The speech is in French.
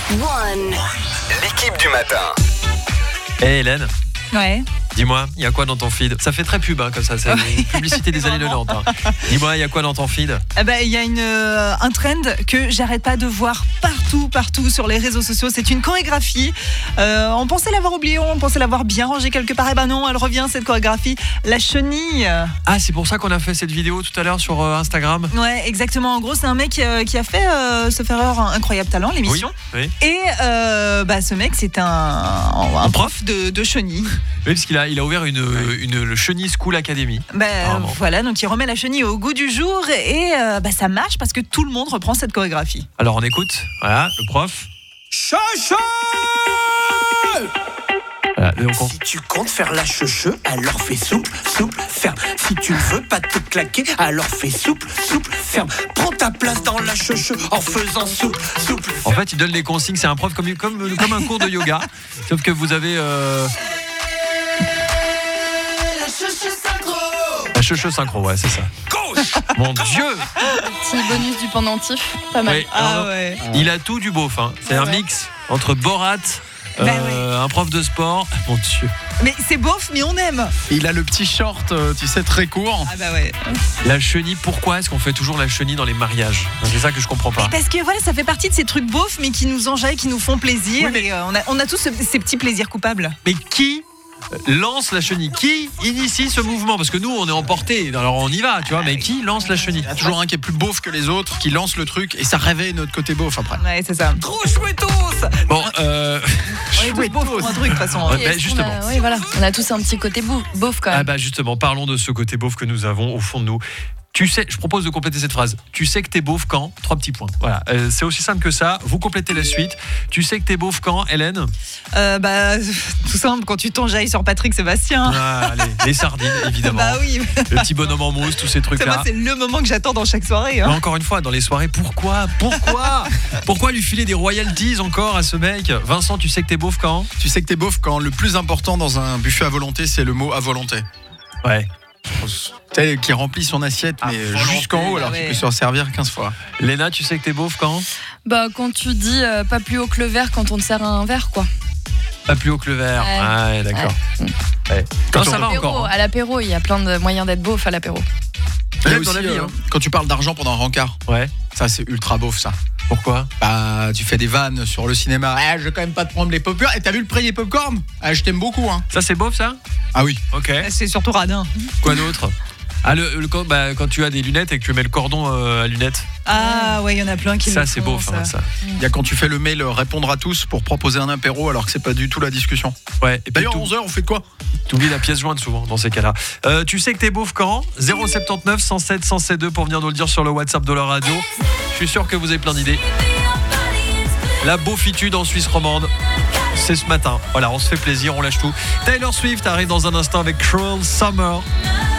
L'équipe du matin. Hé Hélène, Ouais. dis-moi, il y a quoi dans ton feed? Ça fait très pub comme ça, c'est une publicité des années 90. Dis-moi, il y a quoi dans ton feed? Il y a un trend que j'arrête pas de voir partout sur les réseaux sociaux. C'est une chorégraphie. On pensait l'avoir oubliée, on pensait l'avoir bien rangée quelque part. Et ben non, elle revient cette chorégraphie. La chenille. Ah, c'est pour ça qu'on a fait cette vidéo tout à l'heure sur Instagram. Ouais, exactement. En gros, c'est un mec qui a fait Ce Ferreur Incroyable Talent, l'émission. Oui. Et ce mec, c'est un prof de chenille. Oui, parce qu'il a ouvert le Chenille School Academy. Voilà, donc il remet la chenille au goût du jour et ça marche parce que tout le monde reprend cette chorégraphie. Alors on écoute, voilà, le prof. Chacha! Voilà, Si tu comptes faire la cheuche, alors fais souple, ferme. Si tu ne veux pas te claquer, alors fais souple, ferme. Prends ta place dans la cheuche en faisant souple, En fait, il donne les consignes, c'est un prof comme un cours de yoga. Sauf que vous avez... La cheuche synchro, ouais, c'est ça. Mon Dieu! Petit bonus du pendentif, pas mal. Oui, ouais. Il a tout du beauf, hein. C'est un mix entre Borat, un prof de sport. Mon Dieu. Mais c'est beauf, mais on aime. Il a le petit short, tu sais, très court. Ah bah ouais. La chenille, pourquoi est-ce qu'on fait toujours la chenille dans les mariages? C'est ça que je comprends pas. Parce que voilà, ça fait partie de ces trucs beaufs, mais qui nous enjaillent, qui nous font plaisir. Oui, mais... Et on a tous ces petits plaisirs coupables. Mais qui lance la chenille? Qui initie ce mouvement? Parce que nous, on est emportés, alors on y va, tu vois, mais qui lance la chenille? Il y a toujours un qui est plus beauf que les autres, qui lance le truc, et ça réveille notre côté beauf après. Ouais, c'est ça. Trop chouettos. Bon, On est tous beaufs pour un truc, de toute façon. Ouais, bah, justement. On a tous un petit côté beauf quand même. Ah bah justement, parlons de ce côté beauf que nous avons au fond de nous. Tu sais, je propose de compléter cette phrase. Tu sais que t'es beauf quand? 3 petits points. Voilà, c'est aussi simple que ça. Vous complétez la suite. Tu sais que t'es beauf quand, Hélène? Tout simple, quand tu t'enjailles sur Patrick Sébastien. Ah, allez, les sardines, évidemment. Bah oui. Le petit bonhomme en mousse, tous ces trucs-là. C'est le moment que j'attends dans chaque soirée. Mais encore une fois, dans les soirées, pourquoi lui filer des royalties encore à ce mec? Vincent, tu sais que t'es beauf quand? Tu sais que t'es beauf quand le plus important dans un buffet à volonté, c'est le mot à volonté. Ouais. Tu sais, qui remplit son assiette, mais jusqu'en haut, alors tu peux se resservir 15 fois. Léna, tu sais que t'es beauf quand? Quand tu dis pas plus haut que le verre quand on te sert un verre, quoi. Pas plus haut que le verre. Ouais. Ah, ouais, d'accord. Ouais. Quand ça va Apéro, encore. Hein. à l'apéro, il y a plein de moyens d'être beauf à l'apéro. Il y a Dans aussi, la vie, hein. quand tu parles d'argent pendant un rencard, Ouais. ça c'est ultra beauf ça. Pourquoi? Tu fais des vannes sur le cinéma. Je vais quand même pas te prendre les popcorn. Et t'as vu le prix des popcorn? Je t'aime beaucoup, hein. Ça, c'est beauf, ça? Ah oui. Ok. C'est surtout radin. Quoi d'autre? Ah, quand tu as des lunettes et que tu mets le cordon à lunettes. Ah ouais, il y en a plein qui le Ça, font. c'est beauf, hein, ça. Il y a quand tu fais le mail répondre à tous pour proposer un apéro alors que c'est pas du tout la discussion. Ouais. Et puis D'ailleurs, 11h, on fait de quoi? t'oublies la pièce jointe souvent dans ces cas-là. Tu sais que t'es beauf quand? 079 107 107 pour venir nous le dire sur le WhatsApp de la radio. Je suis sûr que vous avez plein d'idées. La beaufitude en Suisse romande, c'est ce matin. Voilà, on se fait plaisir, on lâche tout. Taylor Swift arrive dans un instant avec Cruel Summer.